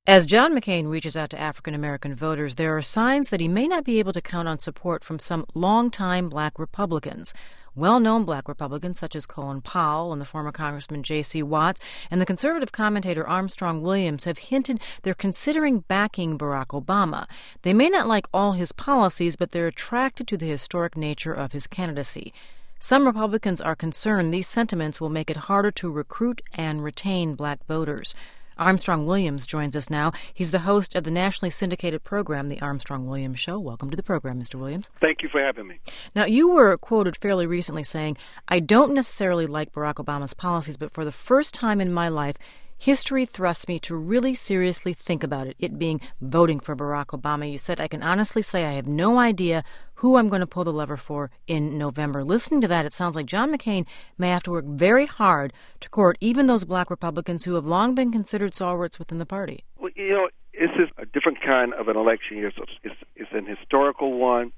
As John McCain reaches out to African-American voters, there are signs that he may not be able to count on support from some longtime black Republicans. Well-known black Republicans such as Colin Powell and the former Congressman J.C. Watts and the conservative commentator Armstrong Williams have hinted they're considering backing Barack Obama. They may not like all his policies, but they're attracted to the historic nature of his candidacy. Some Republicans are concerned these sentiments will make it harder to recruit and retain black voters. Armstrong Williams joins us now. He's the host of the nationally syndicated program, The Armstrong Williams Show. Welcome to the program, Mr. Williams. Thank you for having me. Now, you were quoted fairly recently saying, "I don't necessarily like Barack Obama's policies, but for the first time in my life, history thrusts me to really seriously think about it being voting for Barack Obama." You said, "I can honestly say I have no idea who I'm going to pull the lever for in November." Listening to that, it sounds like John McCain may have to work very hard to court even those black Republicans who have long been considered stalwarts within the party. Well, this is a different kind of an election year. So it's an historical one.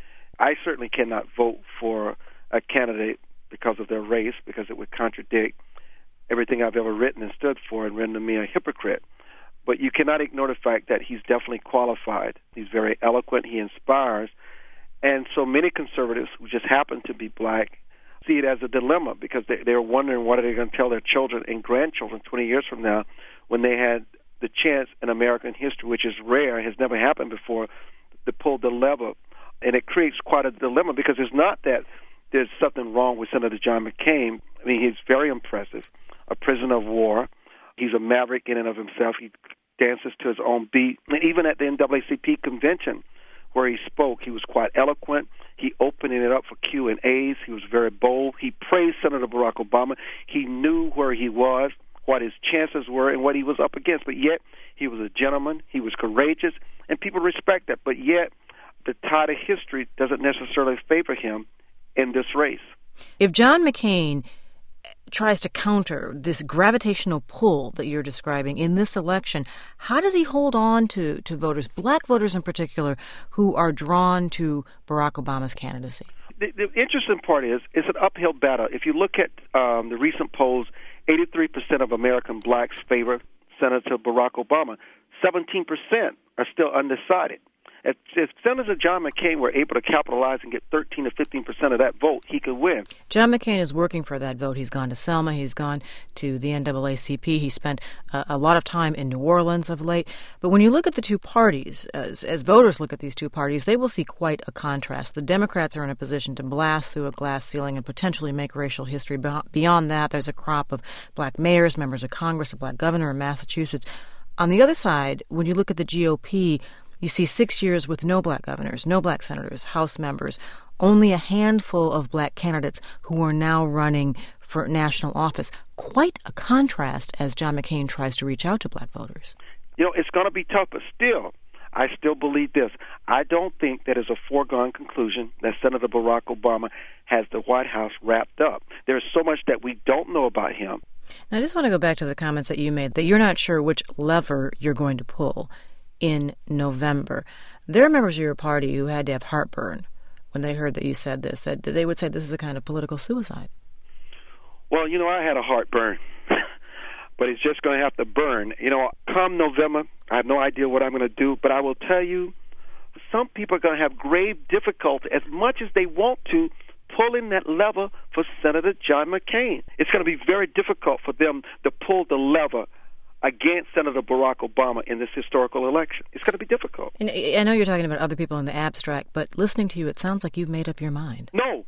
I certainly cannot vote for a candidate because of their race, because it would contradict everything I've ever written and stood for and render me a hypocrite. But you cannot ignore the fact that he's definitely qualified. He's very eloquent. He inspires. And so many conservatives who just happen to be black see it as a dilemma because they're wondering what are they going to tell their children and grandchildren 20 years from now when they had the chance in American history, which is rare, has never happened before, to pull the lever. And it creates quite a dilemma because it's not that there's something wrong with Senator John McCain. I mean, he's very impressive, a prisoner of war. He's a maverick in and of himself. He dances to his own beat. And even at the NAACP convention where he spoke, he was quite eloquent. He opened it up for Q&As. He was very bold. He praised Senator Barack Obama. He knew where he was, what his chances were, and what he was up against. But yet, he was a gentleman. He was courageous, and people respect that. But yet, the tide of history doesn't necessarily favor him in this race. If John McCain tries to counter this gravitational pull that you're describing in this election, how does he hold on to voters, black voters in particular, who are drawn to Barack Obama's candidacy? The interesting part is it's an uphill battle. If you look at the recent polls, 83% of American blacks favor Senator Barack Obama. 17% are still undecided. If Senator John McCain were able to capitalize and get 13 to 15% of that vote, he could win. John McCain is working for that vote. He's gone to Selma. He's gone to the NAACP. He spent a lot of time in New Orleans of late. But when you look at the two parties, as voters look at these two parties, they will see quite a contrast. The Democrats are in a position to blast through a glass ceiling and potentially make racial history. Beyond that, there's a crop of black mayors, members of Congress, a black governor in Massachusetts. On the other side, when you look at the GOP, you see 6 years with no black governors, no black senators, House members, only a handful of black candidates who are now running for national office. Quite a contrast as John McCain tries to reach out to black voters. It's going to be tough, but still, I still believe this. I don't think that is a foregone conclusion that Senator Barack Obama has the White House wrapped up. There's so much that we don't know about him. Now, I just want to go back to the comments that you made, that you're not sure which lever you're going to pull in November. There are members of your party who had to have heartburn when they heard that you said this, that they would say this is a kind of political suicide. Well, I had a heartburn, but it's just going to have to burn. Come November, I have no idea what I'm going to do, but I will tell you, some people are going to have grave difficulty, as much as they want to, pulling that lever for Senator John McCain. It's going to be very difficult for them to pull the lever against Senator Barack Obama in this historical election. It's going to be difficult. And I know you're talking about other people in the abstract, but listening to you, it sounds like you've made up your mind. No.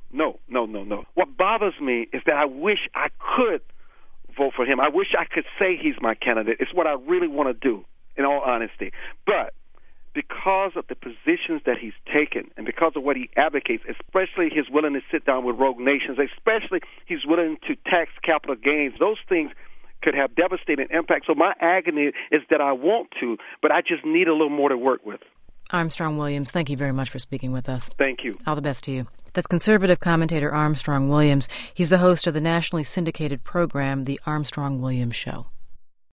What bothers me is that I wish I could vote for him. I wish I could say he's my candidate. It's what I really want to do, in all honesty. But because of the positions that he's taken and because of what he advocates, especially his willingness to sit down with rogue nations, especially he's willing to tax capital gains, those things could have devastating impact. So my agony is that I want to, but I just need a little more to work with. Armstrong Williams, thank you very much for speaking with us. Thank you. All the best to you. That's conservative commentator Armstrong Williams. He's the host of the nationally syndicated program, The Armstrong Williams Show.